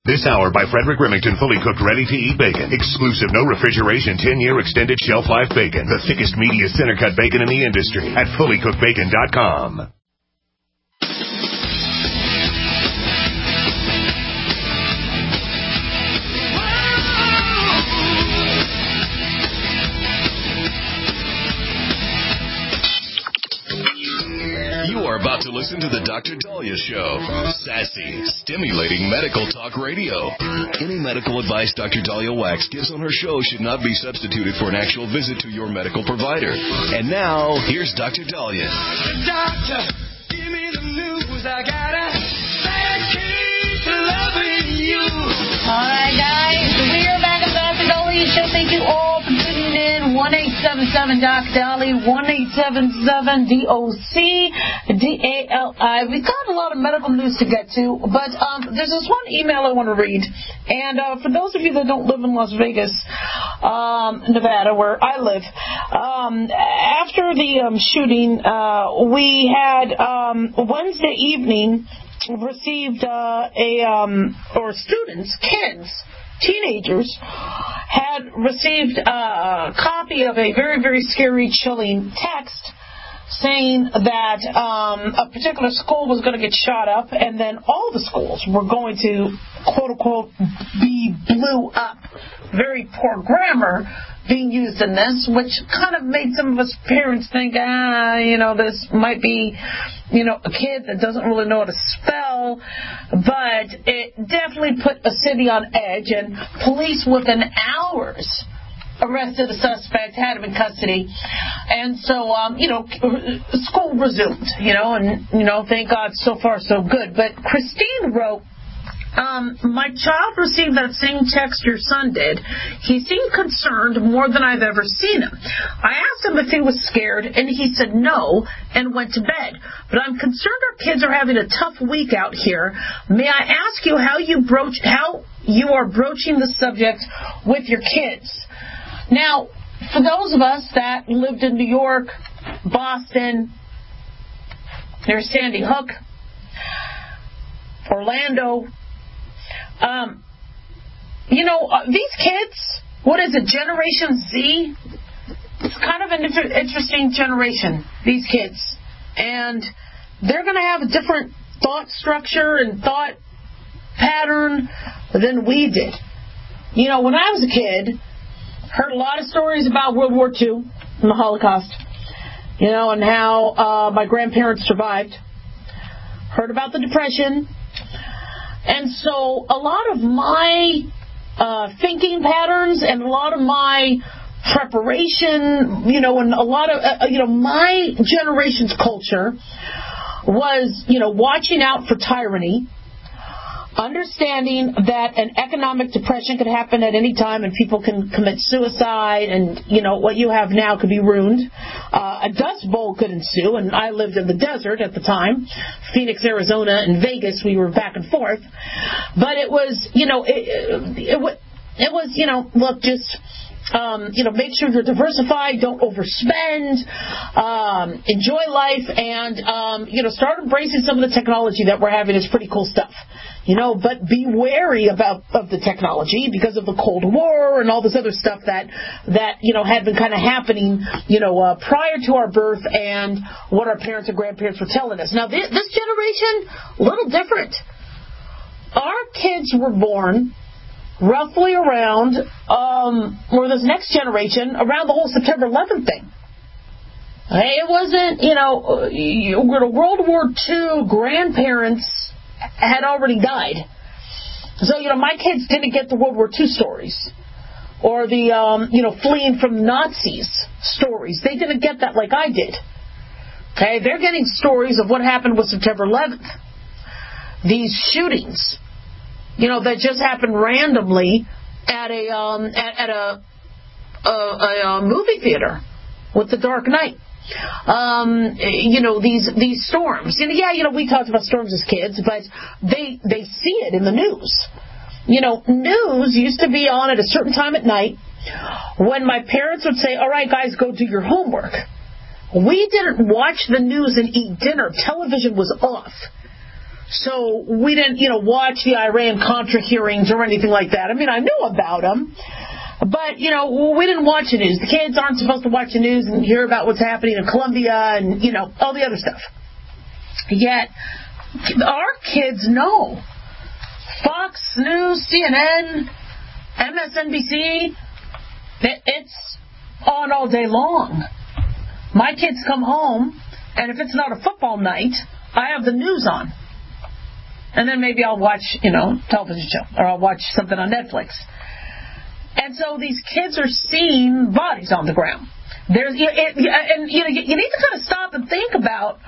This hour by Frederick Remington, fully cooked, ready-to-eat bacon. Exclusive, no refrigeration, 10-year extended shelf life bacon. The thickest, meatiest, center-cut bacon in the industry at fullycookedbacon.com. About to listen to the Dr. Dahlia Show. Sassy, stimulating medical talk radio. Any medical advice Dr. Dahlia Wax gives on her show should not be substituted for an actual visit to your medical provider. And now, here's Dr. Dahlia. Doctor, give me the news. I got a bad case of loving you. All right, guys. We are back on the Dr. Dahlia Show. Thank you all for tuning in. 1-877-DOC-DALI, 1-877-DOC-DALI. We've got a lot of medical news to get to, but there's this one email I want to read. And for those of you that don't live in Las Vegas, Nevada, where I live, after the shooting, we had Wednesday evening received students, kids, teenagers, had received a copy of a very, very scary, chilling text saying that a particular school was going to get shot up, and then all the schools were going to, quote-unquote, be blew up. Very poor grammar being used in this, which kind of made some of us parents think, this might be, a kid that doesn't really know how to spell. But it definitely put a city on edge, and police within hours arrested a suspect, had him in custody. And so, school resumed, and, thank God, so far so good. But Christine wrote, my child received that same text your son did. He seemed concerned more than I've ever seen him. I asked him if he was scared, and he said no and went to bed. But I'm concerned our kids are having a tough week out here. May I ask you how you are broaching the subject with your kids? Now, for those of us that lived in New York, Boston, near Sandy Hook, Orlando, these kids, what is it, Generation Z? It's kind of an interesting generation, these kids. And they're going to have a different thought structure and thought pattern than we did. When I was a kid, heard a lot of stories about World War II and the Holocaust, and how my grandparents survived. Heard about the Depression. And so a lot of my thinking patterns and a lot of my preparation, and a lot of, my generation's culture was, watching out for tyranny, understanding that an economic depression could happen at any time and people can commit suicide and, what you have now could be ruined. A dust bowl could ensue, and I lived in the desert at the time, Phoenix, Arizona, and Vegas. We were back and forth. But it was, look, just... make sure you're diversified, don't overspend, enjoy life, and, start embracing some of the technology that we're having. Is pretty cool stuff, but be wary of the technology because of the Cold War and all this other stuff that had been kind of happening, prior to our birth and what our parents and grandparents were telling us. Now, this generation, a little different. Our kids were born roughly around, or this next generation, around the whole September 11th thing. It wasn't, World War II grandparents had already died. So, my kids didn't get the World War II stories. Or the, fleeing from Nazis stories. They didn't get that like I did. Okay, they're getting stories of what happened with September 11th. These shootings, that just happened randomly at a movie theater with The Dark Knight. These storms. We talked about storms as kids, but they see it in the news. News used to be on at a certain time at night when my parents would say, all right, guys, go do your homework. We didn't watch the news and eat dinner. Television was off. So we didn't, watch the Iran-Contra hearings or anything like that. I mean, I knew about them, but, we didn't watch the news. The kids aren't supposed to watch the news and hear about what's happening in Colombia and, all the other stuff. Yet, our kids know. Fox News, CNN, MSNBC, it's on all day long. My kids come home, and if it's not a football night, I have the news on. And then maybe I'll watch, television show, or I'll watch something on Netflix. And so these kids are seeing bodies on the ground. And you need to kind of stop and think about,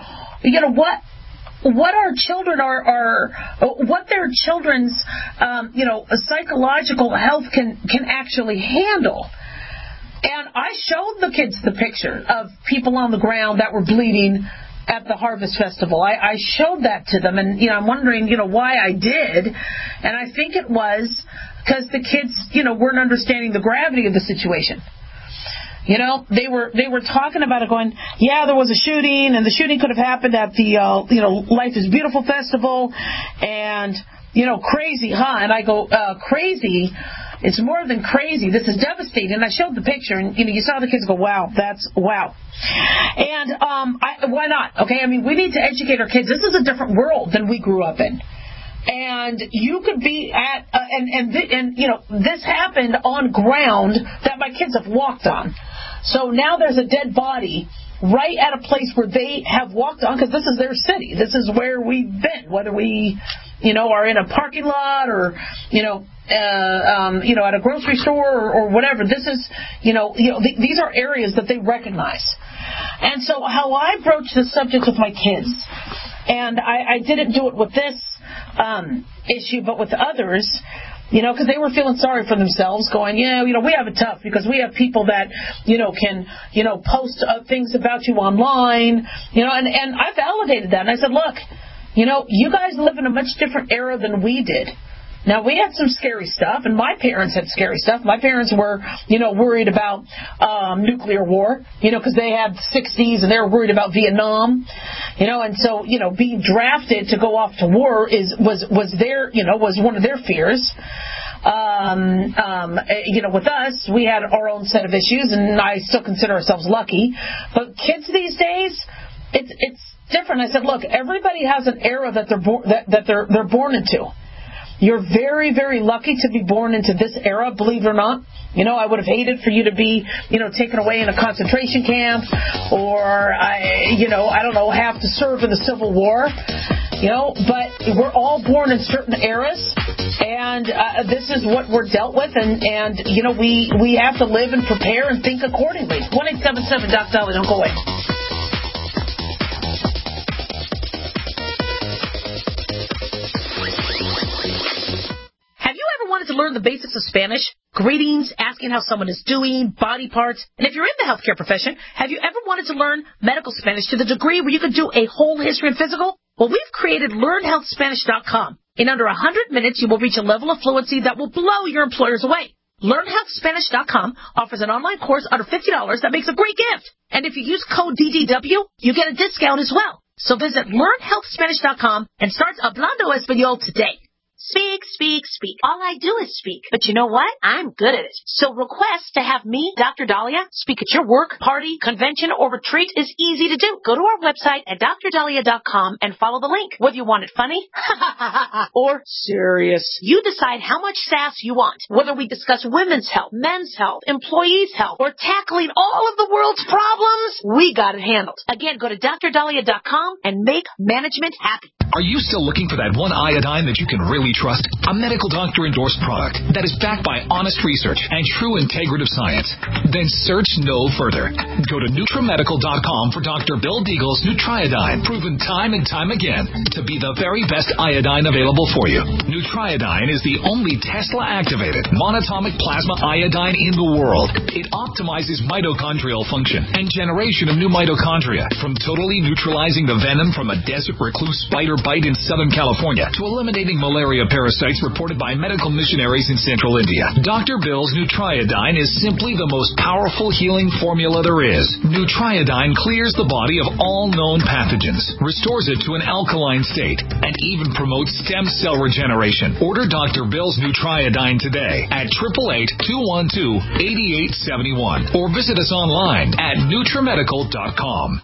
what our children what their children's, psychological health can actually handle. And I showed the kids the picture of people on the ground that were bleeding at the Harvest Festival. I showed that to them, and I'm wondering, why I did. And I think it was because the kids, weren't understanding the gravity of the situation. They were talking about it, going, yeah, there was a shooting, and the shooting could have happened at the Life is Beautiful Festival, and crazy, huh? And I go, crazy. It's more than crazy. This is devastating. And I showed the picture, and you saw the kids go, wow, that's wow. And why not? Okay, I mean, we need to educate our kids. This is a different world than we grew up in. And you could be at, this happened on ground that my kids have walked on. So now there's a dead body right at a place where they have walked on, because this is their city. This is where we've been, whether we, are in a parking lot or, at a grocery store or whatever. This is, these are areas that they recognize. And so how I broach this subject with my kids, and I didn't do it with this issue, but with others, because they were feeling sorry for themselves, going, we have it tough because we have people that, can, post things about you online, and I validated that. And I said, look, you guys live in a much different era than we did. Now, we had some scary stuff, and my parents had scary stuff. My parents were, worried about nuclear war, because they had the 60s, and they were worried about Vietnam, and so, being drafted to go off to war was their, was one of their fears. With us, we had our own set of issues, and I still consider ourselves lucky. But kids these days, it's different. I said, look, everybody has an era that they're born into. You're very, very lucky to be born into this era, believe it or not. I would have hated for you to be, taken away in a concentration camp, or, have to serve in the Civil War, but we're all born in certain eras, and this is what we're dealt with, and we have to live and prepare and think accordingly. 1-877 Doc Dolly, don't go away. Wanted to learn the basics of Spanish, greetings, asking how someone is doing, body parts, and if you're in the healthcare profession, have you ever wanted to learn medical Spanish to the degree where you could do a whole history and physical? Well, we've created LearnHealthSpanish.com. In under 100 minutes, you will reach a level of fluency that will blow your employers away. LearnHealthSpanish.com offers an online course under $50 that makes a great gift. And if you use code DDW, you get a discount as well. So visit LearnHealthSpanish.com and start Hablando Español today. Speak, speak, speak. All I do is speak. But you know what? I'm good at it. So request to have me, Dr. Dahlia, speak at your work, party, convention, or retreat is easy to do. Go to our website at drdahlia.com and follow the link. Whether you want it funny or serious, you decide how much sass you want. Whether we discuss women's health, men's health, employees' health, or tackling all of the world's problems, we got it handled. Again, go to drdahlia.com and make management happy. Are you still looking for that one iodine that you can really trust? A medical doctor endorsed product that is backed by honest research and true integrative science? Then search no further. Go to NutriMedical.com for Dr. Bill Deagle's Nutriodine, proven time and time again to be the very best iodine available for you. Nutriodine is the only Tesla-activated monatomic plasma iodine in the world. It optimizes mitochondrial function and generation of new mitochondria, from totally neutralizing the venom from a desert recluse spider bite in Southern California to eliminating malaria malaria parasites reported by medical missionaries in central India. Dr. Bill's Nutriodine is simply the most powerful healing formula there is. Nutriodine clears the body of all known pathogens, restores it to an alkaline state, and even promotes stem cell regeneration. Order Dr. Bill's Nutriodine today at 888-212-8871 or visit us online at NutriMedical.com.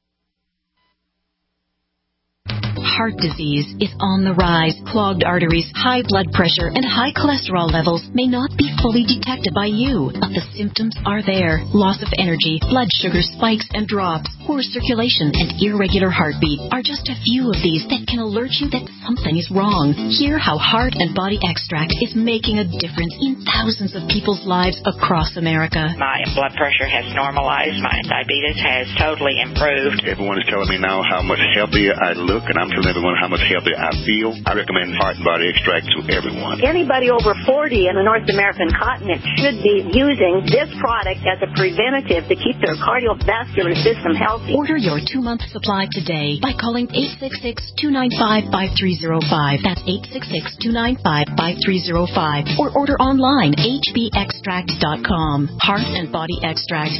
Heart disease is on the rise. Clogged arteries, high blood pressure, and high cholesterol levels may not be fully detected by you, but the symptoms are there. Loss of energy, blood sugar spikes and drops, poor circulation, and irregular heartbeat are just a few of these that can alert you that something is wrong. Hear how Heart and Body Extract is making a difference in thousands of people's lives across America. My blood pressure has normalized. My diabetes has totally improved. Everyone is telling me now how much healthier I look, and I'm telling everyone how much healthier I feel. I recommend Heart and Body Extract to everyone. Anybody over 40 in the North American continent should be using this product as a preventative to keep their cardiovascular system healthy. Order your 2-month supply today by calling 866-295-5305. That's 866-295-5305. Or order online, hbextract.com. Heart and Body Extract,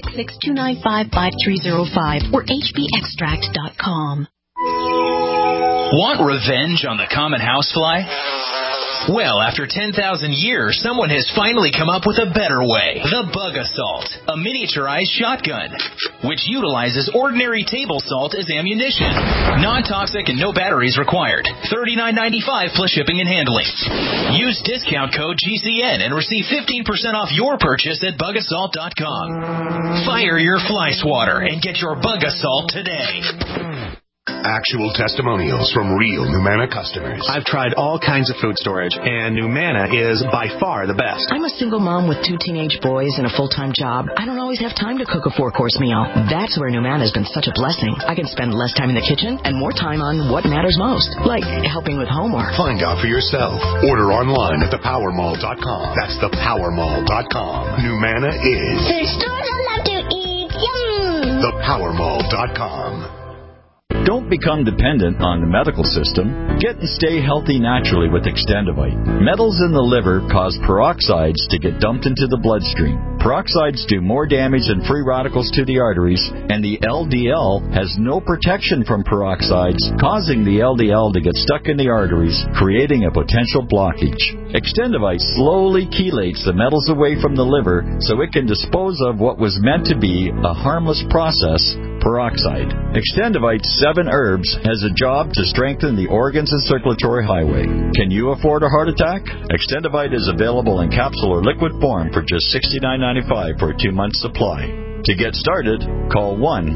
866-295-5305 or hbextract.com. Want revenge on the common housefly? Well, after 10,000 years, someone has finally come up with a better way. The Bug Assault, a miniaturized shotgun, which utilizes ordinary table salt as ammunition. Non-toxic and no batteries required. $39.95 plus shipping and handling. Use discount code GCN and receive 15% off your purchase at bugassault.com. Fire your fly swatter and get your Bug Assault today. Actual testimonials from real Numana customers. I've tried all kinds of food storage, and Numana is by far the best. I'm a single mom with 2 teenage boys and a full-time job. I don't always have time to cook a 4-course meal. That's where Numana has been such a blessing. I can spend less time in the kitchen and more time on what matters most, like helping with homework. Find out for yourself. Order online at thepowermall.com. That's thepowermall.com. Numana is the store I love to eat. Yum! Thepowermall.com. Don't become dependent on the medical system. Get and stay healthy naturally with Extendivite. Metals in the liver cause peroxides to get dumped into the bloodstream. Peroxides do more damage than free radicals to the arteries, and the LDL has no protection from peroxides, causing the LDL to get stuck in the arteries, creating a potential blockage. Extendivite slowly chelates the metals away from the liver so it can dispose of what was meant to be a harmless process, peroxide. Extendivite 7 herbs has a job to strengthen the organs and circulatory highway. Can you afford a heart attack? Extendivite is available in capsule or liquid form for just $69.95 for a 2-month supply. To get started, call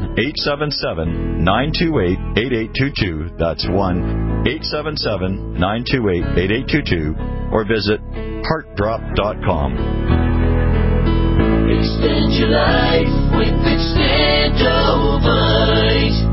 1-877-928-8822. That's 1-877-928-8822. Or visit heartdrop.com. Extend your life with Extendivite.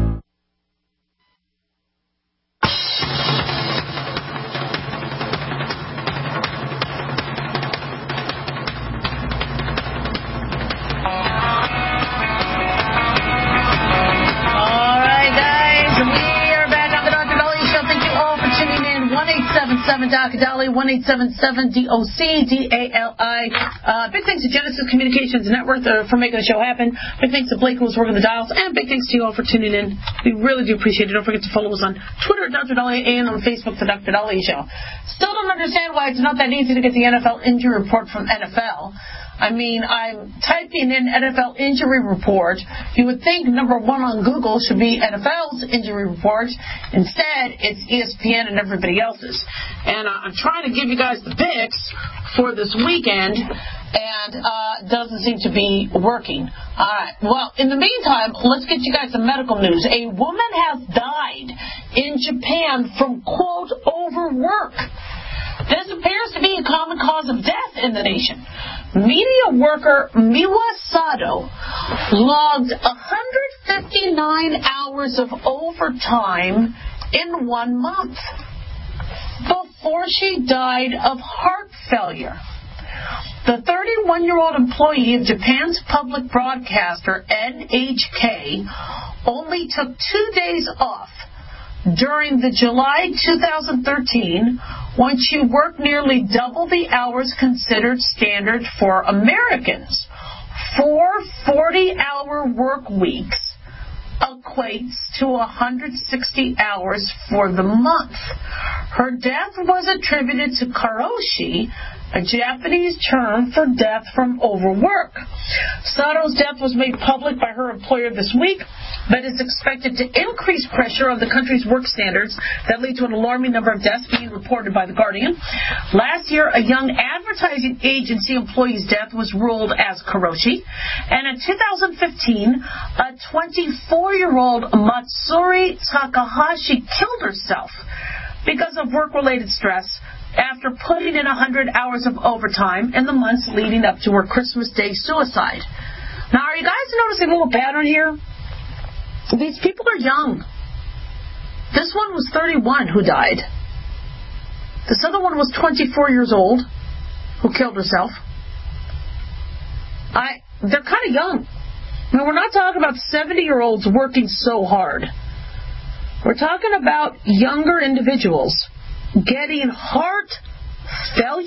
Dr. Dolly, 1-877-DOC-DALI. Big thanks to Genesis Communications Network for making the show happen. Big thanks to Blake who was working the dials. And big thanks to you all for tuning in. We really do appreciate it. Don't forget to follow us on Twitter at Dr. Dolly and on Facebook, The Dr. Dolly Show. Still don't understand why it's not that easy to get the NFL injury report from NFL. I mean, I'm typing in NFL injury report. You would think number 1 on Google should be NFL's injury report. Instead, it's ESPN and everybody else's. And I'm trying to give you guys the picks for this weekend, and it doesn't seem to be working. All right. Well, in the meantime, let's get you guys some medical news. A woman has died in Japan from, quote, overwork. This appears to be a common cause of death in the nation. Media worker Miwa Sado logged 159 hours of overtime in 1 month before she died of heart failure. The 31-year-old employee of Japan's public broadcaster NHK only took 2 days off during the July 2013, once you work nearly double the hours considered standard for Americans. 4 40-hour work weeks equates to 160 hours for the month. Her death was attributed to karoshi, a Japanese term for death from overwork. Sato's death was made public by her employer this week, but is expected to increase pressure on the country's work standards that lead to an alarming number of deaths being reported by The Guardian. Last year, a young advertising agency employee's death was ruled as karoshi, and in 2015, a 24-year-old Matsuri Takahashi killed herself because of work-related stress after putting in 100 hours of overtime in the months leading up to her Christmas Day suicide. Now, are you guys noticing a little pattern here? These people are young. This one was 31 who died. This other one was 24 years old who killed herself. They're kind of young. I mean, we're not talking about 70-year-olds working so hard. We're talking about younger individuals getting heart failure.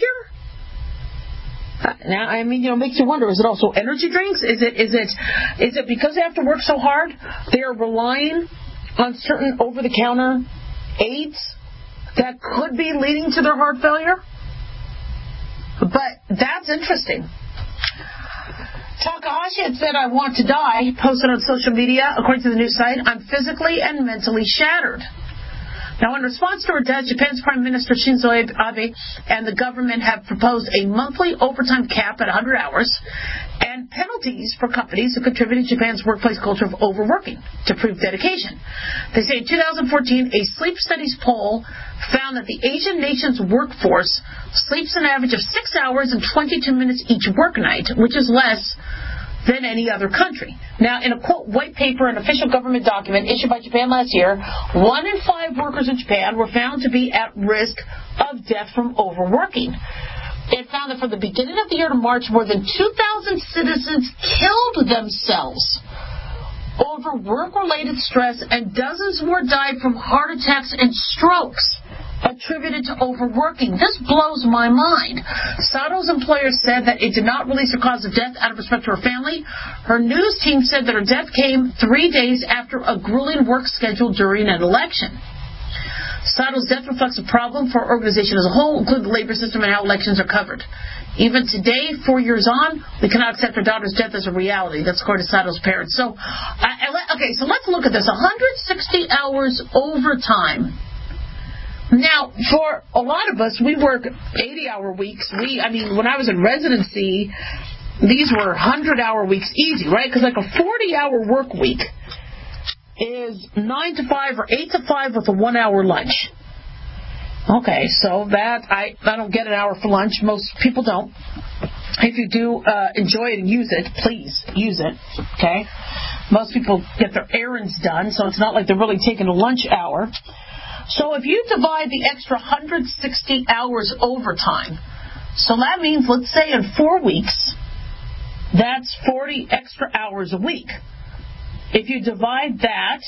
Now, I mean, it makes you wonder, is it also energy drinks? Is it because they have to work so hard, they are relying on certain over-the-counter aids that could be leading to their heart failure? But that's interesting. Takahashi had said, "I want to die," posted on social media. According to the news site, "I'm physically and mentally shattered." Now, in response to her death, Japan's Prime Minister Shinzo Abe and the government have proposed a monthly overtime cap at 100 hours and penalties for companies who contribute to Japan's workplace culture of overworking to prove dedication. They say in 2014, a sleep studies poll found that the Asian nation's workforce sleeps an average of 6 hours and 22 minutes each work night, which is less than any other country. Now, in a, quote, white paper, an official government document issued by Japan last year, 1 in 5 workers in Japan were found to be at risk of death from overworking. It found that from the beginning of the year to March, more than 2,000 citizens killed themselves over work-related stress, and dozens more died from heart attacks and strokes attributed to overworking. This blows my mind. Sato's employer said that it did not release her cause of death out of respect to her family. Her news team said that her death came 3 days after a grueling work schedule during an election. Sato's death reflects a problem for our organization as a whole, including the labor system and how elections are covered. Even today, 4 years on, we cannot accept her daughter's death as a reality. That's according to Sato's parents. So let's look at this. 160 hours overtime. Now, for a lot of us, we work 80-hour weeks. When I was in residency, these were 100-hour weeks easy, right? Because like a 40-hour work week is 9 to 5 or 8 to 5 with a 1-hour lunch. Okay, so that, I don't get an hour for lunch. Most people don't. If you do enjoy it and use it, please use it, okay? Most people get their errands done, so it's not like they're really taking a lunch hour. So if you divide the extra 160 hours overtime, so that means, let's say in 4 weeks, that's 40 extra hours a week. If you divide that,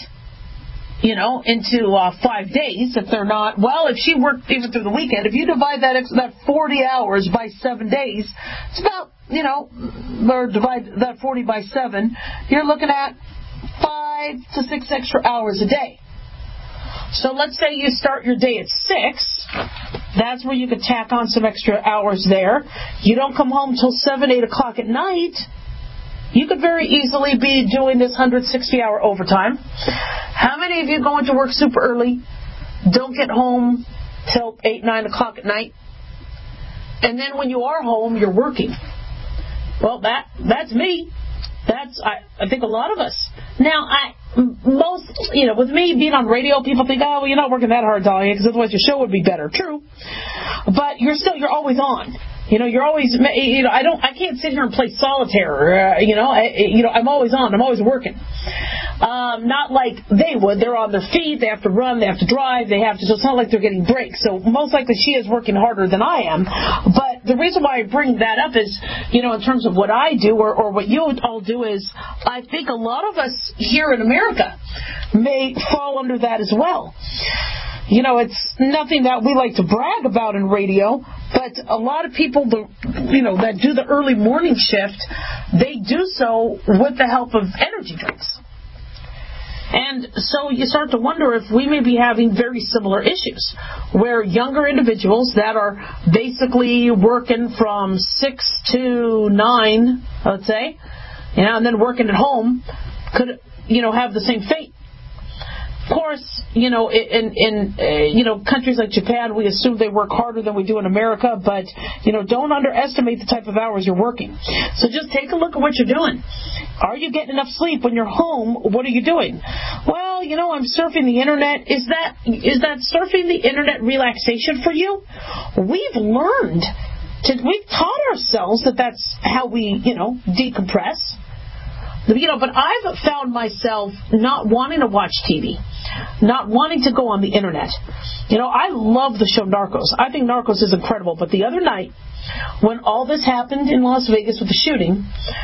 into 5 days, if they're not, if she worked even through the weekend, if you divide that 40 hours by 7 days, it's about, or divide that 40 by 7, you're looking at 5 to 6 extra hours a day. So let's say you start your day at 6. That's where you could tack on some extra hours there. You don't come home till 7, 8 o'clock at night. You could very easily be doing this 160-hour overtime. How many of you go into work super early, don't get home till 8, 9 o'clock at night, and then when you are home, you're working? Well, that's me. That's, I think, a lot of us. Now, with me being on radio, people think, oh, well, you're not working that hard, Dahlia, because otherwise your show would be better. True. But you're always on. You're always, I can't sit here and play solitaire. I'm always on. I'm always working. Not like they would. They're on their feet. They have to run. They have to drive. They have to. So it's not like they're getting breaks. So most likely she is working harder than I am. But the reason why I bring that up is, in terms of what I do or what you all do is, I think a lot of us here in America may fall under that as well. It's nothing that we like to brag about in radio, but a lot of people, that do the early morning shift, they do so with the help of energy drinks. And so you start to wonder if we may be having very similar issues, where younger individuals that are basically working from 6 to 9, let's say, and then working at home, could, have the same fate. Of course, in countries like Japan, we assume they work harder than we do in America, but, don't underestimate the type of hours you're working. So just take a look at what you're doing. Are you getting enough sleep when you're home? What are you doing? Well, I'm surfing the internet. Is that surfing the internet relaxation for you? We've taught ourselves that that's how we, decompress. But I've found myself not wanting to watch TV, not wanting to go on the internet. I love the show Narcos. I think Narcos is incredible. But the other night, when all this happened in Las Vegas with the shooting,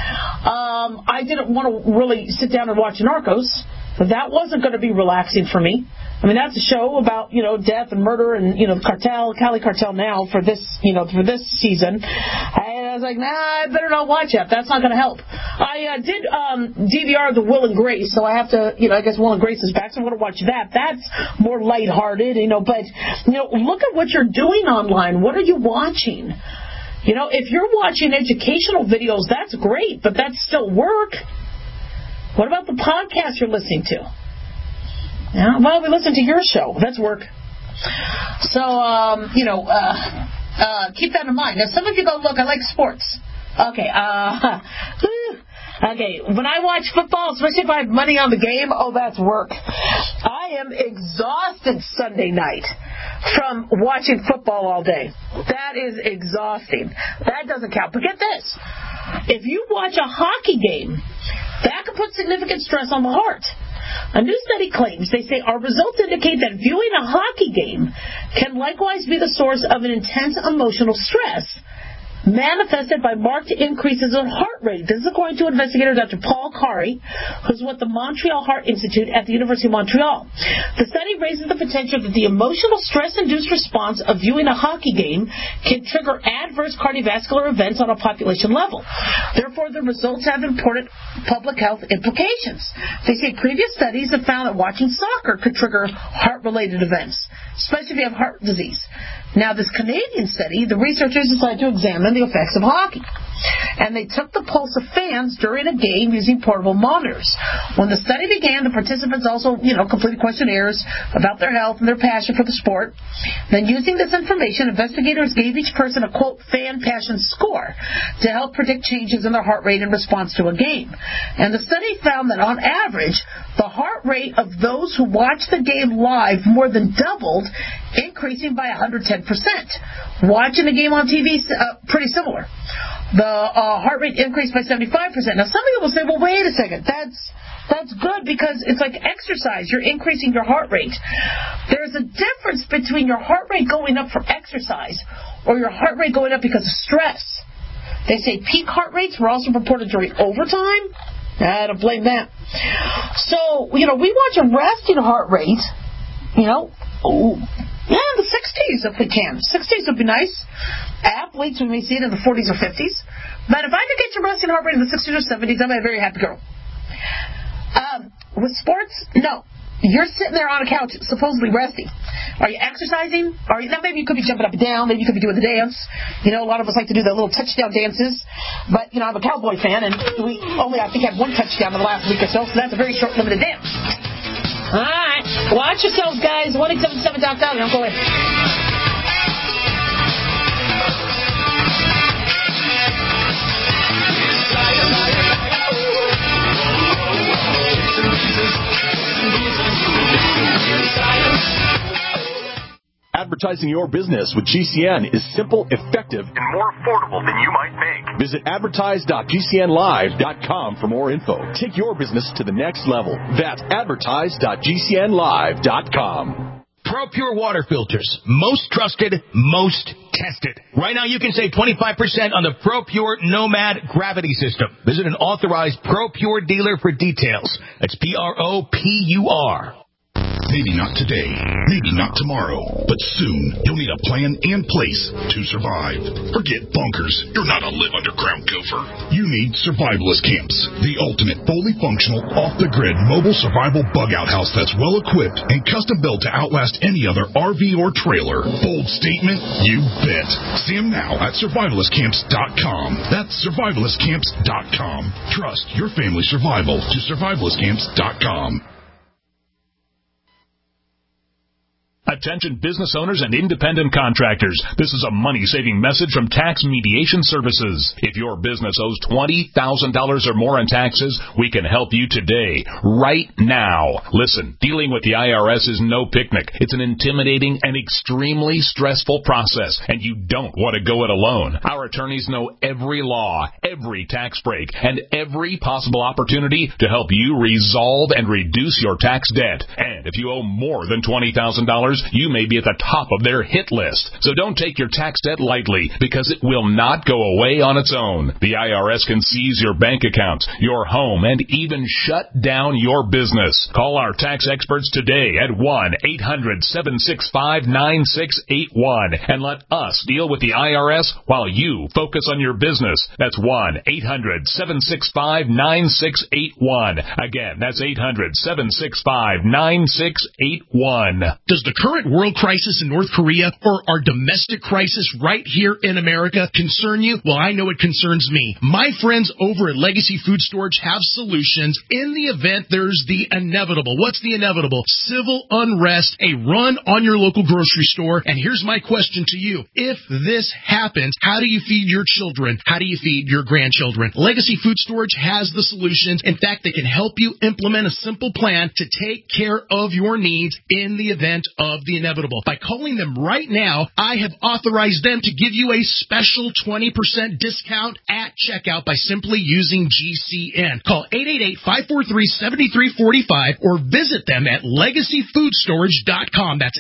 I didn't want to really sit down and watch Narcos. That wasn't going to be relaxing for me. I mean, that's a show about, death and murder and, the Cali Cartel now for this season. And I was like, I better not watch that. That's not going to help. I did DVR the Will and Grace, so I have to, I guess Will and Grace is back, so I'm going to watch that. That's more lighthearted, but, look at what you're doing online. What are you watching? If you're watching educational videos, that's great, but that's still work. What about the podcast you're listening to? Yeah, well, we listen to your show. That's work. So, keep that in mind. Now, some of you go, look, I like sports. Okay, okay, when I watch football, especially if I have money on the game, that's work. I am exhausted Sunday night from watching football all day. That is exhausting. That doesn't count. But get this. If you watch a hockey game, that can put significant stress on the heart. A new study claims, they say, our results indicate that viewing a hockey game can likewise be the source of an intense emotional stress manifested by marked increases in heart rate. This is according to investigator Dr. Paul Kari, who's with the Montreal Heart Institute at the University of Montreal. The study raises the potential that the emotional stress-induced response of viewing a hockey game can trigger adverse cardiovascular events on a population level. Therefore, the results have important public health implications. They say previous studies have found that watching soccer could trigger heart-related events, especially if you have heart disease. Now, this Canadian study, the researchers decided to examine the effects of hockey. And they took the pulse of fans during a game using portable monitors. When the study began, the participants also, completed questionnaires about their health and their passion for the sport. Then, using this information, investigators gave each person a, quote, fan passion score to help predict changes in their heart rate in response to a game. And the study found that, on average, the heart rate of those who watched the game live more than doubled, increasing by 110%. Watching the game on TV is pretty similar. The heart rate increased by 75%. Now, some people will say, well, wait a second. That's good because it's like exercise. You're increasing your heart rate. There's a difference between your heart rate going up from exercise or your heart rate going up because of stress. They say peak heart rates were also reported during overtime. I don't blame that. So, we watch a resting heart rate, in the 60s if we can. 60s would be nice. Athletes, we may see it in the 40s or 50s. But if I could get your resting heart rate in the 60s or 70s, I'd be a very happy girl. With sports, no. You're sitting there on a couch, supposedly resting. Are you exercising? Now, maybe you could be jumping up and down. Maybe you could be doing the dance. A lot of us like to do the little touchdown dances. But, I'm a Cowboy fan, and we only, I think, had one touchdown in the last week or so, so that's a very short, limited dance. All right. Watch yourselves, guys. 1-877-DOC-DOG. Don't go away. Advertising your business with GCN is simple, effective, and more affordable than you might think. Visit advertise.gcnlive.com for more info. Take your business to the next level. That's advertise.gcnlive.com. ProPure water filters. Most trusted, most tested. Right now you can save 25% on the ProPure Nomad gravity system. Visit an authorized ProPure dealer for details. That's PROPUR. Maybe not today, maybe not tomorrow, but soon you'll need a plan and place to survive. Forget bunkers. You're not a live underground gopher. You need Survivalist Camps, the ultimate fully functional, off-the-grid mobile survival bug-out house that's well-equipped and custom-built to outlast any other RV or trailer. Bold statement? You bet. See them now at survivalistcamps.com. That's survivalistcamps.com. Trust your family's survival to survivalistcamps.com. Attention business owners and independent contractors. This is a money-saving message from Tax Mediation Services. If your business owes $20,000 or more in taxes, we can help you today, right now. Listen, dealing with the IRS is no picnic. It's an intimidating and extremely stressful process, and you don't want to go it alone. Our attorneys know every law, every tax break, and every possible opportunity to help you resolve and reduce your tax debt. And if you owe more than $20,000, you may be at the top of their hit list. So don't take your tax debt lightly, because it will not go away on its own. The IRS can seize your bank accounts, your home, and even shut down your business. Call our tax experts today at 1-800-765-9681 and let us deal with the IRS while you focus on your business. That's 1-800-765-9681. Again, that's 800-765-9681. Does the current world crisis in North Korea or our domestic crisis right here in America concern you? Well, I know it concerns me. My friends over at Legacy Food Storage have solutions in the event there's the inevitable. What's the inevitable? Civil unrest, a run on your local grocery store. And here's my question to you. If this happens, how do you feed your children? How do you feed your grandchildren? Legacy Food Storage has the solutions. In fact, they can help you implement a simple plan to take care of your needs in the event of the inevitable. By calling them right now, I have authorized them to give you a special 20% discount at checkout by simply using GCN. Call 888-543-7345 or visit them at legacyfoodstorage.com. That's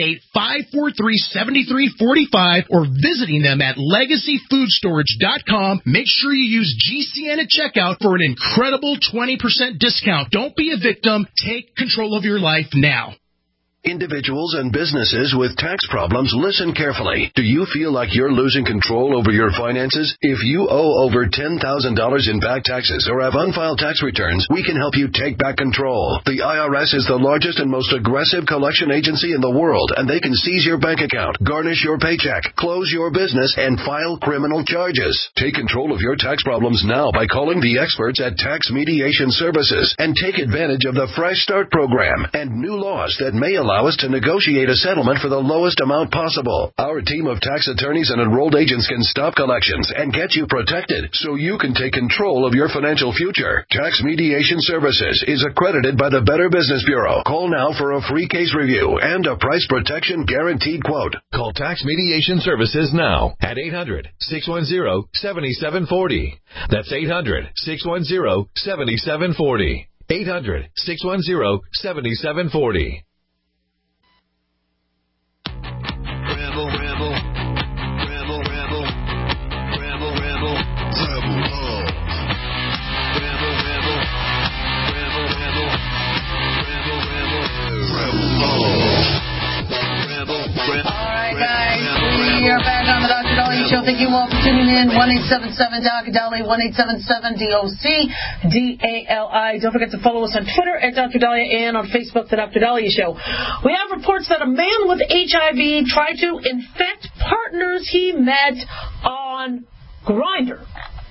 888-543-7345 or visiting them at legacyfoodstorage.com. Make sure you use GCN at checkout for an incredible 20% discount. Don't be a victim. Take control of your life now. Individuals and businesses with tax problems, listen carefully. Do you feel like you're losing control over your finances? If you owe over $10,000 in back taxes or have unfiled tax returns, we can help you take back control. The IRS is the largest and most aggressive collection agency in the world, and they can seize your bank account, garnish your paycheck, close your business, and file criminal charges. Take control of your tax problems now by calling the experts at Tax Mediation Services and take advantage of the Fresh Start program and new laws that may allow us to negotiate a settlement for the lowest amount possible. Our team of tax attorneys and enrolled agents can stop collections and get you protected so you can take control of your financial future. Tax Mediation Services is accredited by the Better Business Bureau. Call now for a free case review and a price protection guaranteed quote. Call Tax Mediation Services now at 800-610-7740. That's 800-610-7740. 800-610-7740. We are back on the Dr. Dahlia Show. Thank you all for tuning in. 1-877-DOC-DALI, 1-877-DOC-DALI. Don't forget to follow us on Twitter at Dr. Dahlia and on Facebook, The Dr. Dahlia Show. We have reports that a man with HIV tried to infect partners he met on Grindr.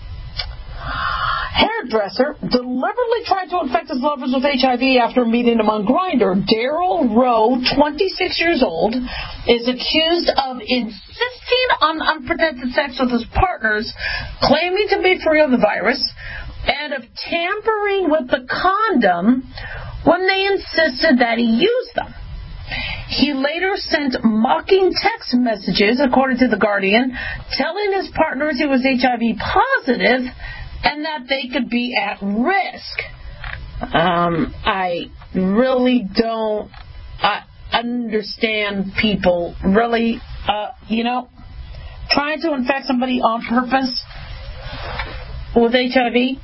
Hairdresser deliberately tried to infect his lovers with HIV after meeting them on Grindr. Daryl Rowe, 26 years old, is accused of insisting on unprotected sex with his partners, claiming to be free of the virus, and of tampering with the condom when they insisted that he use them. He later sent mocking text messages, according to The Guardian, telling his partners he was HIV positive and that they could be at risk. I really don't understand people really, trying to infect somebody on purpose with HIV.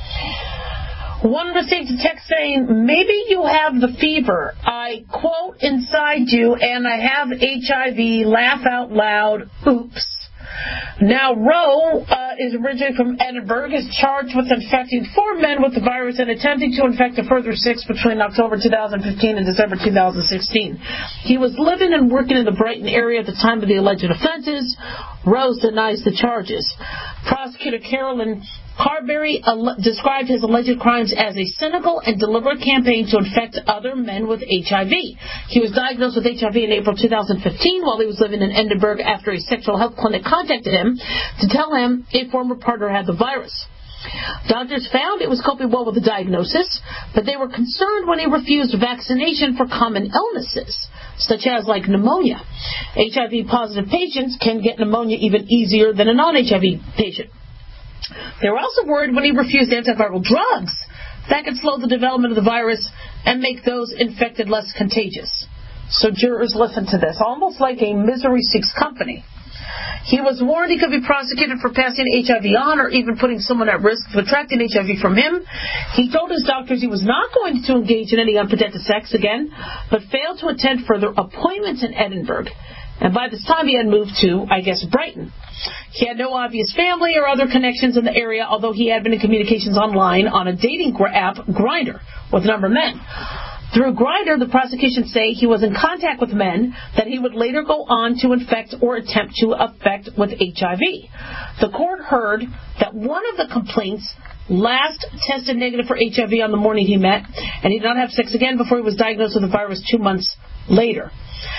One received a text saying, maybe you have the fever. I quote inside you and I have HIV, laugh out loud, oops. Now, Rowe is originally from Edinburgh, is charged with infecting 4 men with the virus and attempting to infect a further 6 between October 2015 and December 2016. He was living and working in the Brighton area at the time of the alleged offenses. Rowe denies the charges. Prosecutor Carolyn Carberry described his alleged crimes as a cynical and deliberate campaign to infect other men with HIV. He was diagnosed with HIV in April 2015 while he was living in Edinburgh after a sexual health clinic contacted him to tell him a former partner had the virus. Doctors found it was coping well with the diagnosis, but they were concerned when he refused vaccination for common illnesses, such as like pneumonia. HIV-positive patients can get pneumonia even easier than a non-HIV patient. They were also worried when he refused antiviral drugs that could slow the development of the virus and make those infected less contagious. So jurors listened to this, almost like a misery seeks company. He was warned he could be prosecuted for passing HIV on or even putting someone at risk of attracting HIV from him. He told his doctors he was not going to engage in any unprotected sex again, but failed to attend further appointments in Edinburgh. And by this time he had moved to, Brighton. He had no obvious family or other connections in the area, although he had been in communications online on a dating app, Grindr, with a number of men. Through Grindr, the prosecution say he was in contact with men that he would later go on to infect or attempt to affect with HIV. The court heard that one of the complaints last tested negative for HIV on the morning he met, and he did not have sex again before he was diagnosed with the virus 2 months later.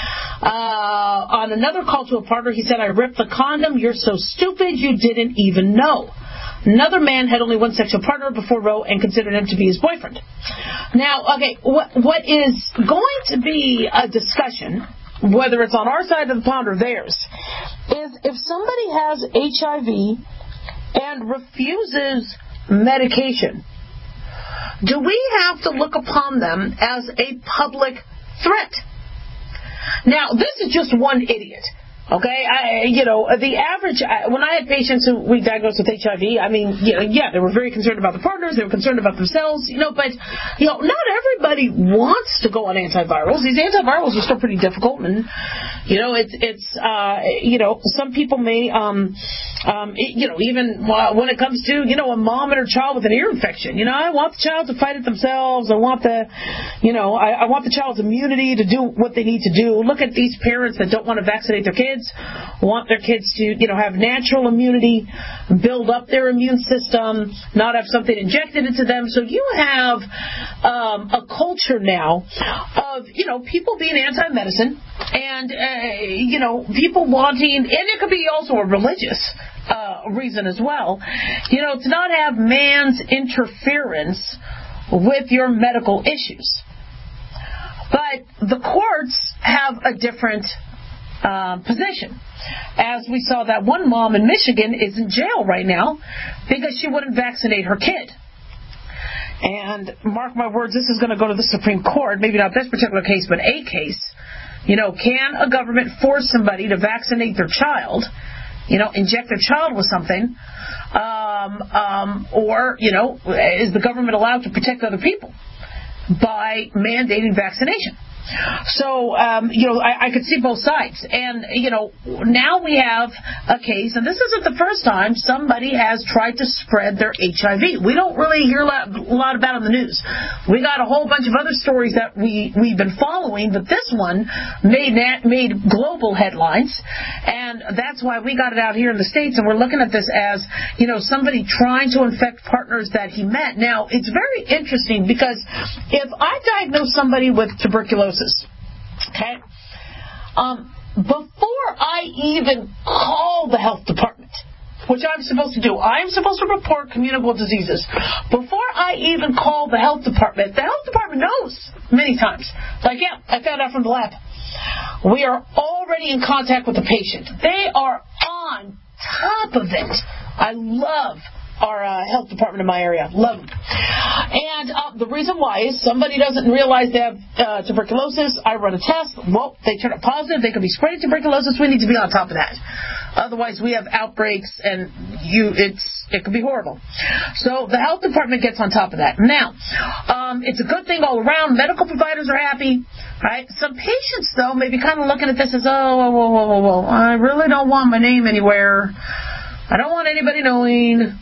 On another call to a partner, he said, I ripped the condom. You're so stupid, you didn't even know. Another man had only one sexual partner before Rowe and considered him to be his boyfriend. Now, what is going to be a discussion, whether it's on our side of the pond or theirs, is if somebody has HIV and refuses medication, do we have to look upon them as a public threat? Now, this is just one idiot. Okay, the average, when I had patients who we diagnosed with HIV, they were very concerned about the partners, they were concerned about themselves, but not everybody wants to go on antivirals. These antivirals are still pretty difficult, and, some people may, even when it comes to, a mom and her child with an ear infection, I want the child to fight it themselves. I want the child's immunity to do what they need to do. Look at these parents that don't want to vaccinate their kids. Want their kids to, have natural immunity, build up their immune system, not have something injected into them. So you have a culture now of, people being anti-medicine and, people wanting, and it could be also a religious reason as well, to not have man's interference with your medical issues. But the courts have a different position. As we saw, that one mom in Michigan is in jail right now because she wouldn't vaccinate her kid. And mark my words, this is going to go to the Supreme Court, maybe not this particular case, but a case. Can a government force somebody to vaccinate their child, inject their child with something, or, is the government allowed to protect other people by mandating vaccination? So, I could see both sides. And, now we have a case, and this isn't the first time somebody has tried to spread their HIV. We don't really hear a lot about it in the news. We got a whole bunch of other stories that we've been following, but this one made global headlines, and that's why we got it out here in the States, and we're looking at this as, somebody trying to infect partners that he met. Now, it's very interesting because if I diagnose somebody with tuberculosis, okay, before I even call the health department, which I'm supposed to do, I'm supposed to report communicable diseases. Before I even call the health department knows many times. Like, yeah, I found out from the lab. We are already in contact with the patient. They are on top of it. I love our health department in my area. Love them. And the reason why is somebody doesn't realize they have tuberculosis. I run a test. Well, they turn up positive. They could be spreading tuberculosis. We need to be on top of that. Otherwise, we have outbreaks, and it could be horrible. So the health department gets on top of that. Now, it's a good thing all around. Medical providers are happy, right? Some patients, though, may be kind of looking at this as, whoa, I really don't want my name anywhere. I don't want anybody knowing.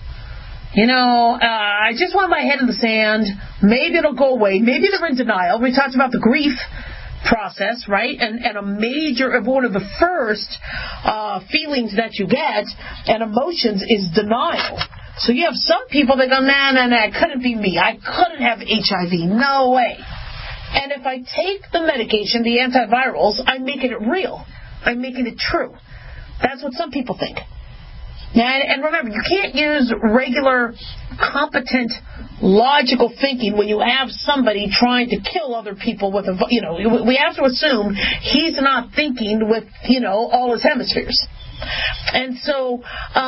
I just want my head in the sand. Maybe it'll go away. Maybe they're in denial. We talked about the grief process, right? And one of the first feelings that you get and emotions is denial. So you have some people that go, nah, it couldn't be me. I couldn't have HIV. No way. And if I take the medication, the antivirals, I'm making it real. I'm making it true. That's what some people think. And remember, you can't use regular, competent, logical thinking when you have somebody trying to kill other people with we have to assume he's not thinking with, all his hemispheres. And so,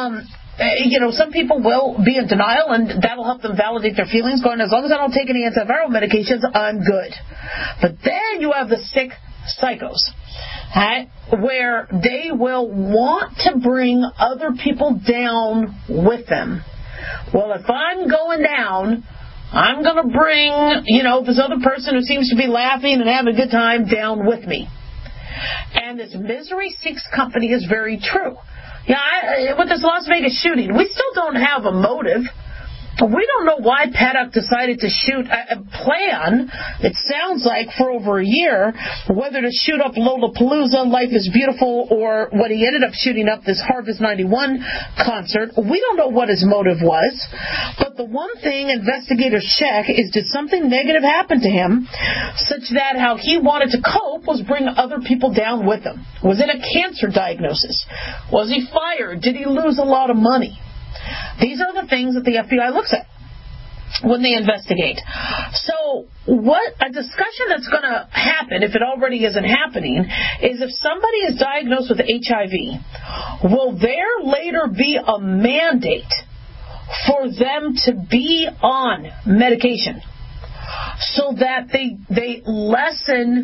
some people will be in denial, and that'll help them validate their feelings, going, as long as I don't take any antiviral medications, I'm good. But then you have the sick psychos, right, where they will want to bring other people down with them. Well, if I'm going down, I'm going to bring, this other person who seems to be laughing and having a good time down with me. And this misery seeks company is very true. With this Las Vegas shooting, we still don't have a motive. We don't know why Paddock decided to shoot a plan, it sounds like, for over a year, whether to shoot up Lollapalooza, Life is Beautiful, or what he ended up shooting up, this Harvest 91 concert. We don't know what his motive was, but the one thing investigators check is, did something negative happen to him such that how he wanted to cope was bring other people down with him? Was it a cancer diagnosis? Was he fired? Did he lose a lot of money? These are the things that the FBI looks at when they investigate. So what a discussion that's going to happen, if it already isn't happening, is if somebody is diagnosed with HIV, will there later be a mandate for them to be on medication so that they lessen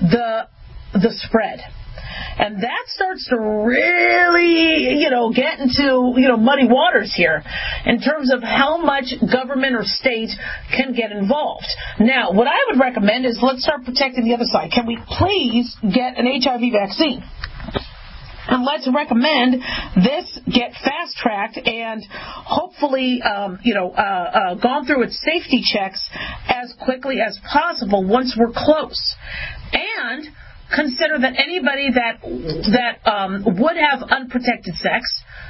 the spread? And that starts to really, get into, muddy waters here in terms of how much government or state can get involved. Now, what I would recommend is let's start protecting the other side. Can we please get an HIV vaccine? And let's recommend this get fast-tracked and hopefully, gone through its safety checks as quickly as possible once we're close. And consider that anybody that would have unprotected sex,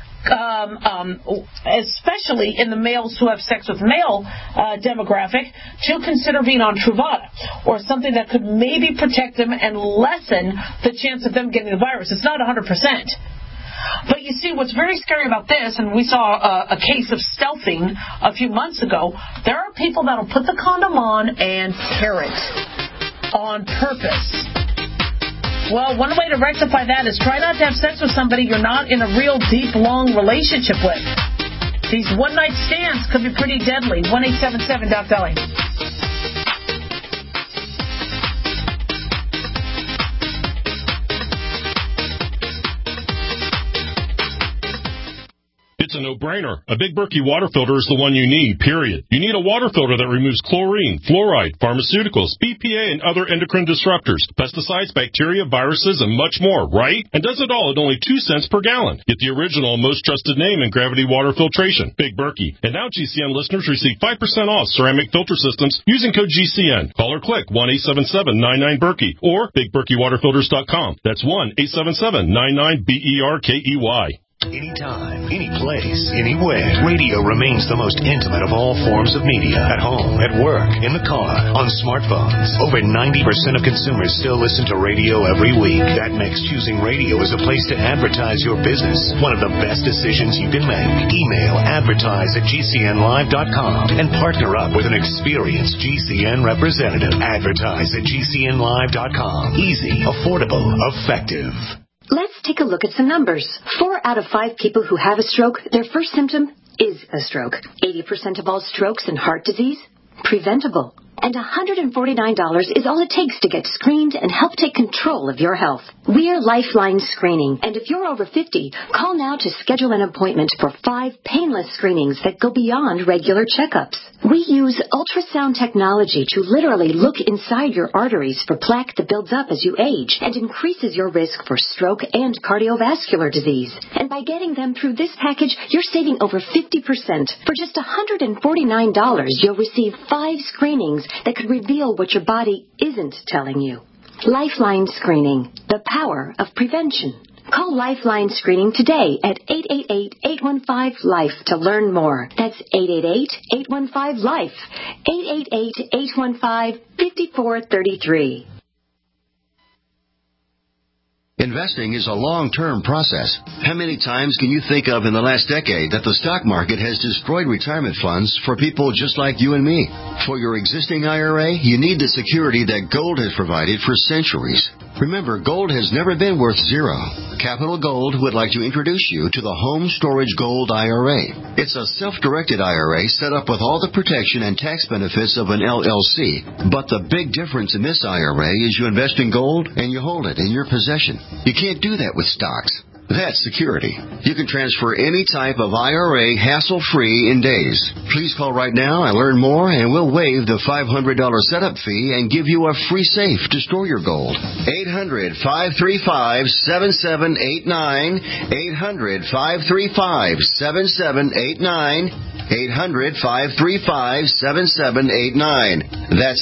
especially in the males who have sex with male demographic, to consider being on Truvada or something that could maybe protect them and lessen the chance of them getting the virus. It's not 100%. But you see, what's very scary about this, and we saw a case of stealthing a few months ago, there are people that will put the condom on and tear it on purpose. Well, one way to rectify that is try not to have sex with somebody you're not in a real deep, long relationship with. These one-night stands could be pretty deadly. 1-877-DOC-DOLLY. It's a no-brainer. A Big Berkey water filter is the one you need, period. You need a water filter that removes chlorine, fluoride, pharmaceuticals, BPA, and other endocrine disruptors, pesticides, bacteria, viruses, and much more, right? And does it all at only 2 cents per gallon. Get the original, most trusted name in gravity water filtration, Big Berkey. And now GCN listeners receive 5% off ceramic filter systems using code GCN. Call or click 1-877-99-BERKEY or BigBerkeyWaterFilters.com. That's 1-877-99-BERKEY. Anytime, any place, anywhere. Radio remains the most intimate of all forms of media. At home, at work, in the car, on smartphones. Over 90% of consumers still listen to radio every week. That makes choosing radio as a place to advertise your business one of the best decisions you can make. Email advertise@gcnlive.com and partner up with an experienced GCN representative. Advertise@gcnlive.com. Easy, affordable, effective. Let's take a look at some numbers. 4 out of 5 people who have a stroke, their first symptom is a stroke. 80% of all strokes and heart disease, preventable. And $149 is all it takes to get screened and help take control of your health. We're Lifeline Screening, and if you're over 50, call now to schedule an appointment for 5 painless screenings that go beyond regular checkups. We use ultrasound technology to literally look inside your arteries for plaque that builds up as you age and increases your risk for stroke and cardiovascular disease. And by getting them through this package, you're saving over 50%. For just $149, you'll receive 5 screenings that could reveal what your body isn't telling you. Lifeline Screening, the power of prevention. Call Lifeline Screening today at 888-815-LIFE to learn more. That's 888-815-LIFE, 888-815-5433. Investing is a long-term process. How many times can you think of in the last decade that the stock market has destroyed retirement funds for people just like you and me? For your existing IRA, you need the security that gold has provided for centuries. Remember, gold has never been worth zero. Capital Gold would like to introduce you to the Home Storage Gold IRA. It's a self-directed IRA set up with all the protection and tax benefits of an LLC. But the big difference in this IRA is you invest in gold and you hold it in your possession. You can't do that with stocks. That's security. You can transfer any type of IRA hassle-free in days. Please call right now and learn more, and we'll waive the $500 setup fee and give you a free safe to store your gold. 800-535-7789. 800-535-7789. 800-535-7789. That's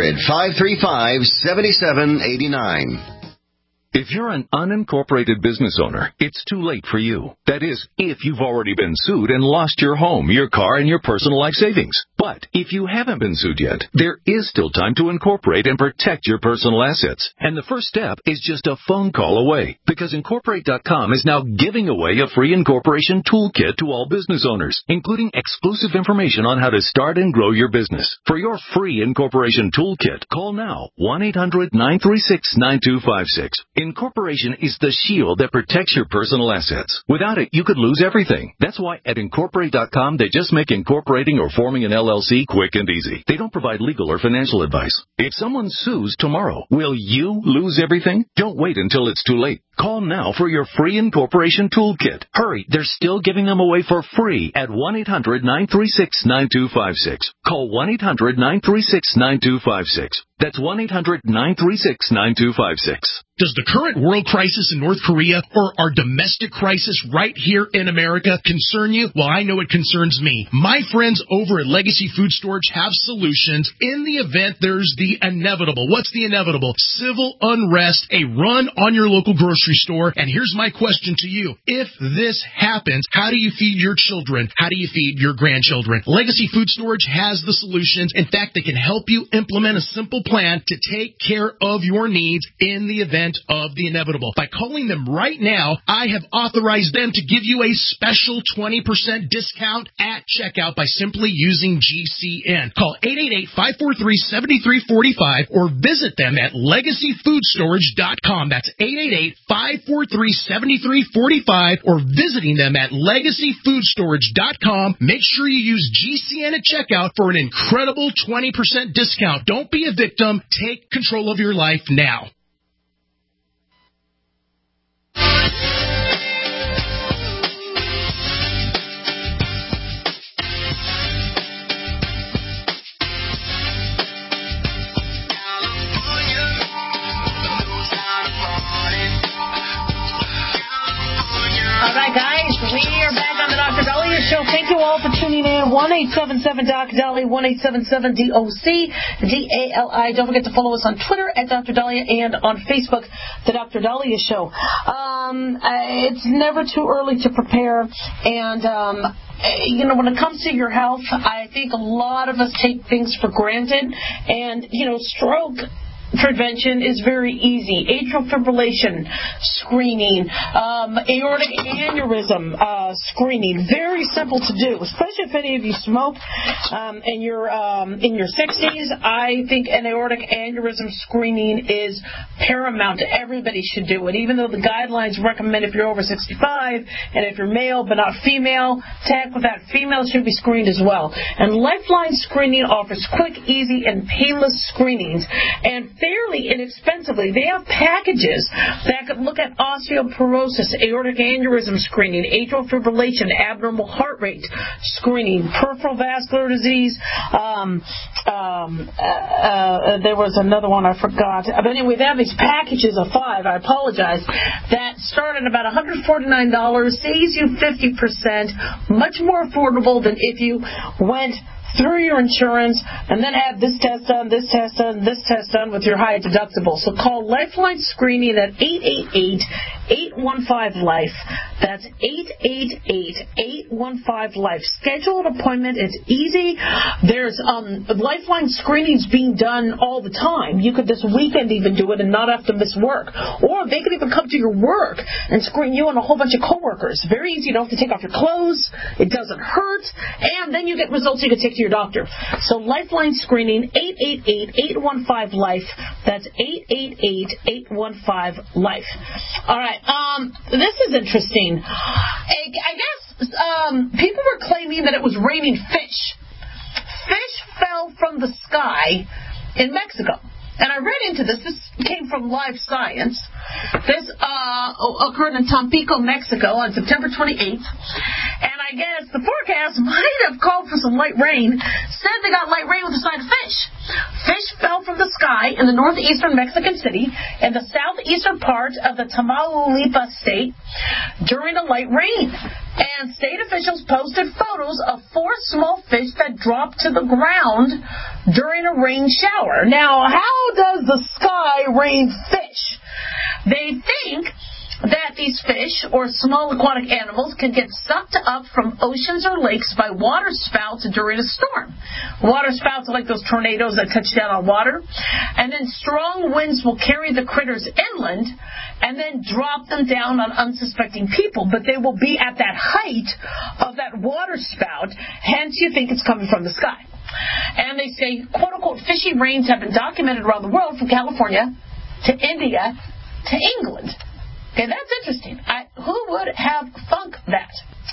800-535-7789. If you're an unincorporated business owner, it's too late for you. That is, if you've already been sued and lost your home, your car, and your personal life savings. But if you haven't been sued yet, there is still time to incorporate and protect your personal assets. And the first step is just a phone call away, because Incorporate.com is now giving away a free incorporation toolkit to all business owners, including exclusive information on how to start and grow your business. For your free incorporation toolkit, call now 1-800-936-9256. Incorporation is the shield that protects your personal assets. Without it, you could lose everything. That's why at Incorporate.com, they just make incorporating or forming an LLC quick and easy. They don't provide legal or financial advice. If someone sues tomorrow, will you lose everything? Don't wait until it's too late. Call now for your free incorporation toolkit. Hurry, they're still giving them away for free at 1-800-936-9256. Call 1-800-936-9256. That's 1-800-936-9256. Does the current world crisis in North Korea or our domestic crisis right here in America concern you? Well, I know it concerns me. My friends over at Legacy Food Storage have solutions in the event there's the inevitable. What's the inevitable? Civil unrest, a run on your local grocery store. And here's my question to you. If this happens, how do you feed your children? How do you feed your grandchildren? Legacy Food Storage has the solutions. In fact, they can help you implement a simple plan to take care of your needs in the event of the inevitable. By calling them right now, I have authorized them to give you a special 20% discount at checkout by simply using GCN. Call 888-543-7345 or visit them at LegacyFoodStorage.com. That's 888-543-7345 or visiting them at LegacyFoodStorage.com. Make sure you use GCN at checkout for an incredible 20% discount. Don't be a victim. Take control of your life now. All right, guys, we are back on the Dr. Daliah Show. Thank you all for tuning in. 1-877-DOC-DALI, 1-877-DOC-DALI. Don't forget to follow us on Twitter at Dr. Dahlia and on Facebook, The Dr. Dahlia Show. It's never too early to prepare, and when it comes to your health, I think a lot of us take things for granted, and stroke prevention is very easy. Atrial fibrillation screening, aortic aneurysm screening, very simple to do, especially if any of you smoke and you're in your 60s. I think an aortic aneurysm screening is paramount. Everybody should do it, even though the guidelines recommend if you're over 65 and if you're male but not female, tag with that, female should be screened as well. And Lifeline Screening offers quick, easy, and painless screenings, and fairly inexpensively. They have packages that could look at osteoporosis, aortic aneurysm screening, atrial fibrillation, abnormal heart rate screening, peripheral vascular disease. There was another one I forgot. But anyway, they have these packages of 5, I apologize, that start at about $149, saves you 50%, much more affordable than if you went through your insurance and then have this test done, this test done, this test done with your high deductible. So call Lifeline Screening at 888-815-LIFE. That's 888-815-LIFE. Schedule an appointment. It's easy. There's Lifeline screenings being done all the time. You could this weekend even do it and not have to miss work. Or they could even come to your work and screen you and a whole bunch of coworkers. Very easy. You don't have to take off your clothes. It doesn't hurt. And then you get results you can take to your doctor. So Lifeline Screening, 888-815-LIFE. That's 888-815-LIFE. All right. This is interesting. I guess people were claiming that it was raining fish. Fish fell from the sky in Mexico. And I read into this. This came from Live Science. This occurred in Tampico, Mexico on September 28th. And I guess the forecast might have called for some light rain. Said they got light rain with a side of fish. Fish fell from the sky in the northeastern Mexican city and the southeastern part of the Tamaulipas state during a light rain. And state officials posted photos of 4 small fish that dropped to the ground during a rain shower. Now, how does the sky rain fish? They think that these fish, or small aquatic animals, can get sucked up from oceans or lakes by water spouts during a storm. Water spouts are like those tornadoes that touch down on water. And then strong winds will carry the critters inland and then drop them down on unsuspecting people. But they will be at that height of that water spout, hence you think it's coming from the sky. And they say, quote-unquote, fishy rains have been documented around the world, from California to India to England. Okay, that's interesting. Who would have thunk that?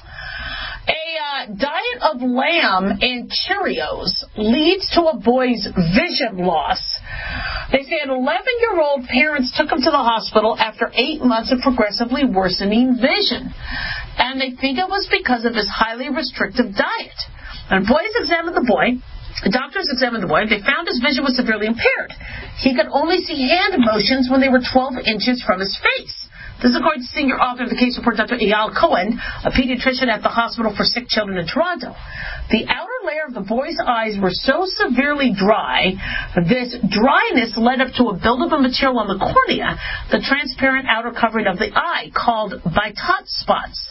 A diet of lamb and Cheerios leads to a boy's vision loss. They say an 11-year-old parents took him to the hospital after 8 months of progressively worsening vision. And they think it was because of his highly restrictive diet. And doctors examined the boy. They found his vision was severely impaired. He could only see hand motions when they were 12 inches from his face. This is according to senior author of the case report, Dr. Eyal Cohen, a pediatrician at the Hospital for Sick Children in Toronto. The outer layer of the boy's eyes were so severely dry, this dryness led up to a buildup of material on the cornea, the transparent outer covering of the eye, called Bitot spots.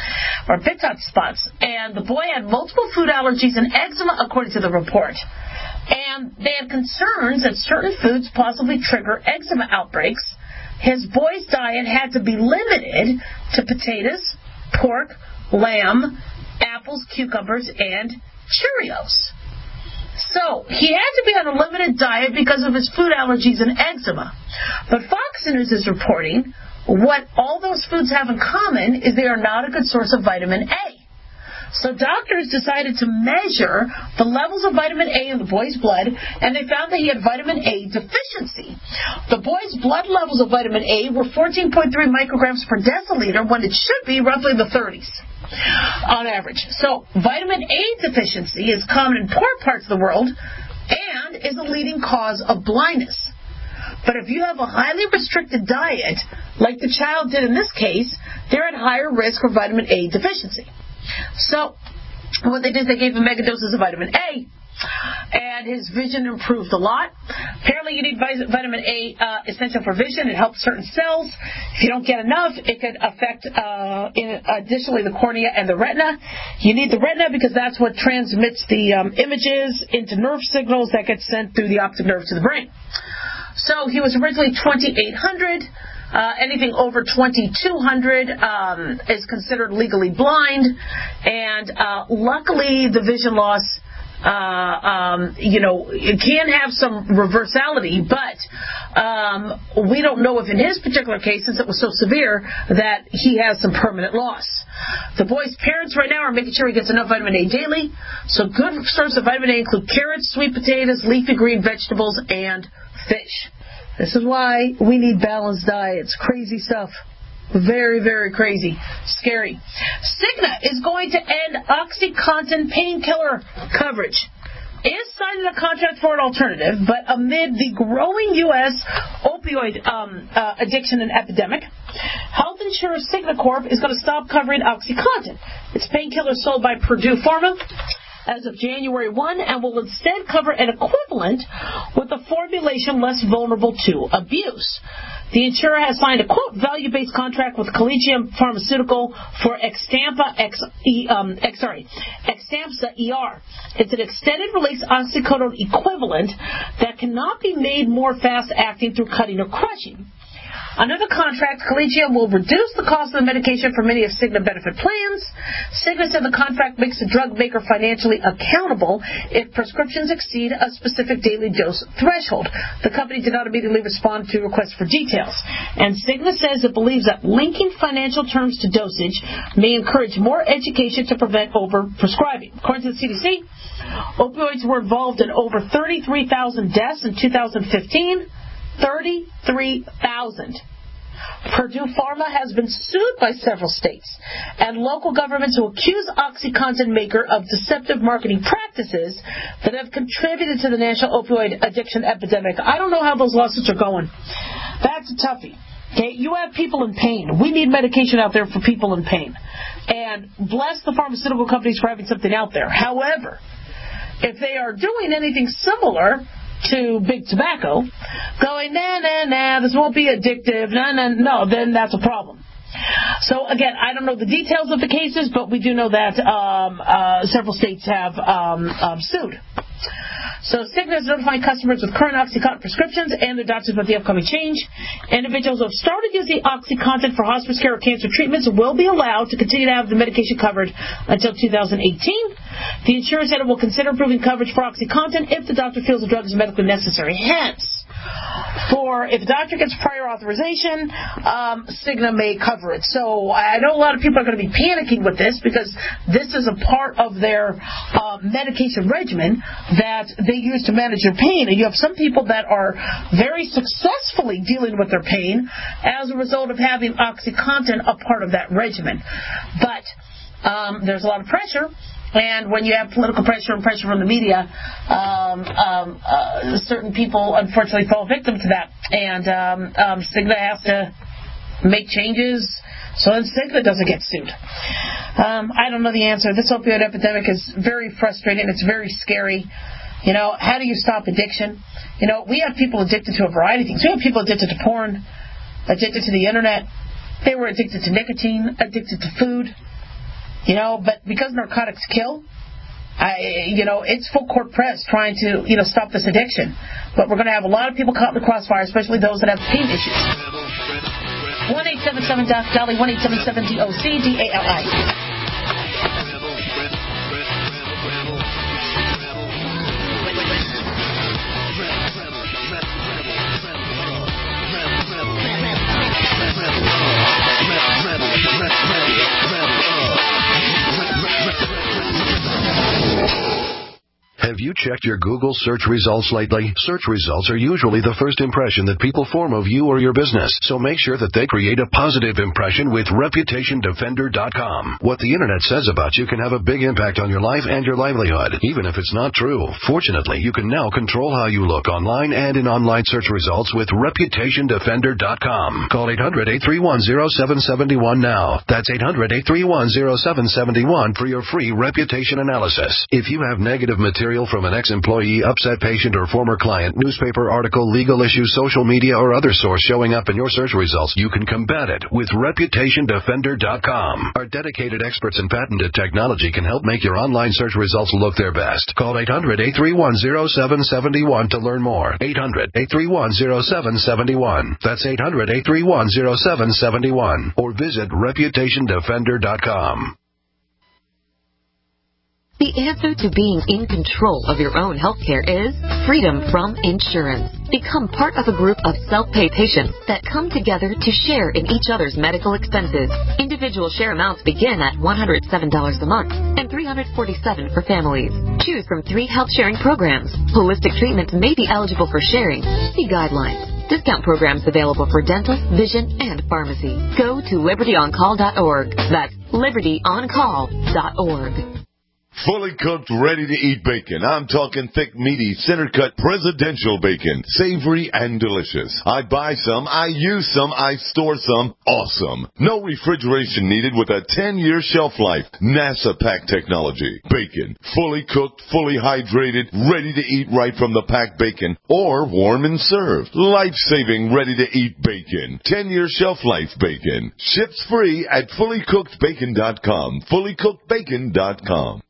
And the boy had multiple food allergies and eczema, according to the report. And they had concerns that certain foods possibly trigger eczema outbreaks. His boy's diet had to be limited to potatoes, pork, lamb, apples, cucumbers, and Cheerios. So he had to be on a limited diet because of his food allergies and eczema. But Fox News is reporting what all those foods have in common is they are not a good source of vitamin A. So doctors decided to measure the levels of vitamin A in the boy's blood, and they found that he had vitamin A deficiency. The boy's blood levels of vitamin A were 14.3 micrograms per deciliter when it should be roughly in the 30s on average. So vitamin A deficiency is common in poor parts of the world and is a leading cause of blindness. But if you have a highly restricted diet, like the child did in this case, they're at higher risk for vitamin A deficiency. So What they did, they gave him mega doses of vitamin A, and his vision improved a lot. Apparently, you need vitamin A essential for vision. It helps certain cells. If you don't get enough, it could affect, additionally, the cornea and the retina. You need the retina because that's what transmits the images into nerve signals that get sent through the optic nerve to the brain. So he was originally 2,800. Anything over 2,200 is considered legally blind, and luckily the vision loss, it can have some reversality, but we don't know if in his particular case, since it was so severe, that he has some permanent loss. The boy's parents right now are making sure he gets enough vitamin A daily. So good sources of vitamin A include carrots, sweet potatoes, leafy green vegetables, and fish. This is why we need balanced diets. Crazy stuff. Very, very crazy. Scary. Cigna is going to end OxyContin painkiller coverage. It is signing a contract for an alternative, but amid the growing U.S. opioid addiction and epidemic, health insurer Cigna Corp is going to stop covering OxyContin. It's painkiller sold by Purdue Pharma as of January 1 and will instead cover an equivalent with a formulation less vulnerable to abuse. The insurer has signed a, quote, value-based contract with Collegium Pharmaceutical for Xtampza ER. It's an extended-release oxycodone equivalent that cannot be made more fast-acting through cutting or crushing. Under the contract, Collegium will reduce the cost of the medication for many of Cigna benefit plans. Cigna said the contract makes the drug maker financially accountable if prescriptions exceed a specific daily dose threshold. The company did not immediately respond to requests for details. And Cigna says it believes that linking financial terms to dosage may encourage more education to prevent over-prescribing. According to the CDC, opioids were involved in over 33,000 deaths in 2015. 33,000. Purdue Pharma has been sued by several states and local governments who accuse OxyContin maker of deceptive marketing practices that have contributed to the national opioid addiction epidemic. I don't know how those lawsuits are going. That's a toughie. Okay, you have people in pain. We need medication out there for people in pain. And bless the pharmaceutical companies for having something out there. However, if they are doing anything similar to big tobacco, going, nah, this won't be addictive, no, then that's a problem. So, again, I don't know the details of the cases, but we do know that several states have sued. So Cigna is notifying customers with current OxyContin prescriptions and their doctors about the upcoming change. Individuals who have started using OxyContin for hospice care or cancer treatments will be allowed to continue to have the medication covered until 2018. The insurer said it will consider approving coverage for OxyContin if the doctor feels the drug is medically necessary. Hence, if a doctor gets prior authorization, Cigna may cover it. So I know a lot of people are going to be panicking with this because this is a part of their medication regimen that they use to manage their pain. And you have some people that are very successfully dealing with their pain as a result of having OxyContin a part of that regimen. But there's a lot of pressure. And when you have political pressure and pressure from the media, certain people unfortunately fall victim to that. And Cigna has to make changes so that Cigna doesn't get sued. I don't know the answer. This opioid epidemic is very frustrating. It's very scary. You know, how do you stop addiction? You know, we have people addicted to a variety of things. We have people addicted to porn, addicted to the internet. They were addicted to nicotine, addicted to food. You know, but because narcotics kill, it's full court press trying to, stop this addiction. But we're going to have a lot of people caught in the crossfire, especially those that have pain issues. 1-877-DOC-DALI, 1-877-DOC-DALI. Have Have you checked your Google search results lately? Search results are usually the first impression that people form of you or your business, so make sure that they create a positive impression with ReputationDefender.com. What the internet says about you can have a big impact on your life and your livelihood, even if it's not true. Fortunately, you can now control how you look online and in online search results with ReputationDefender.com. Call 800-831-0771 now. That's 800-831-0771 for your free reputation analysis. If you have negative material from an ex-employee, upset patient, or former client, newspaper article, legal issue, social media, or other source showing up in your search results, you can combat it with ReputationDefender.com. Our dedicated experts in patented technology can help make your online search results look their best. Call 800-831-0771 to learn more. 800-831-0771. That's 800-831-0771. Or visit ReputationDefender.com. The answer to being in control of your own healthcare is freedom from insurance. Become part of a group of self-pay patients that come together to share in each other's medical expenses. Individual share amounts begin at $107 a month and $347 for families. Choose from 3 health-sharing programs. Holistic treatments may be eligible for sharing. See guidelines. Discount programs available for dental, vision, and pharmacy. Go to libertyoncall.org. That's libertyoncall.org. Fully cooked, ready-to-eat bacon. I'm talking thick, meaty, center-cut presidential bacon. Savory and delicious. I buy some, I use some, I store some. Awesome. No refrigeration needed with a 10-year shelf life. NASA pack technology. Bacon. Fully cooked, fully hydrated, ready to eat right from the packed bacon. Or warm and served. Life-saving, ready-to-eat bacon. 10-year shelf life bacon. Ships free at fullycookedbacon.com. Fullycookedbacon.com.